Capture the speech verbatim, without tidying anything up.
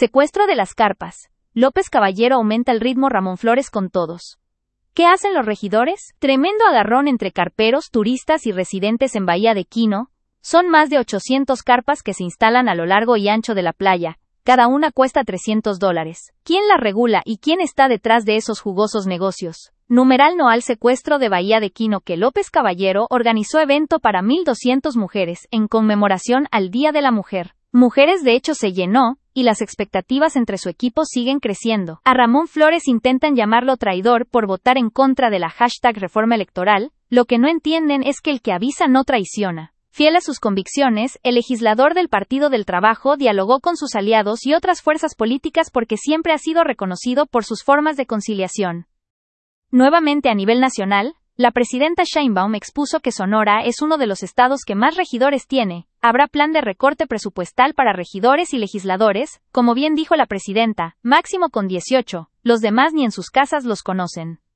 Secuestro de las carpas. López Caballero aumenta el ritmo. Ramón Flores con todos. ¿Qué hacen los regidores? Tremendo agarrón entre carperos, turistas y residentes en Bahía de Quino. Son más de ochocientas carpas que se instalan a lo largo y ancho de la playa. Cada una cuesta trescientos dólares. ¿Quién las regula y quién está detrás de esos jugosos negocios? Numeral no al secuestro de Bahía de Quino que López Caballero organizó evento para mil doscientas mujeres en conmemoración al Día de la Mujer. Mujeres de hecho se llenó, y las expectativas entre su equipo siguen creciendo. A Ramón Flores intentan llamarlo traidor por votar en contra de la hashtag reforma electoral. Lo que no entienden es que el que avisa no traiciona. Fiel a sus convicciones, el legislador del Partido del Trabajo dialogó con sus aliados y otras fuerzas políticas porque siempre ha sido reconocido por sus formas de conciliación. Nuevamente a nivel nacional, la presidenta Sheinbaum expuso que Sonora es uno de los estados que más regidores tiene. Habrá plan de recorte presupuestal para regidores y legisladores, como bien dijo la presidenta, máximo con dieciocho, los demás ni en sus casas los conocen.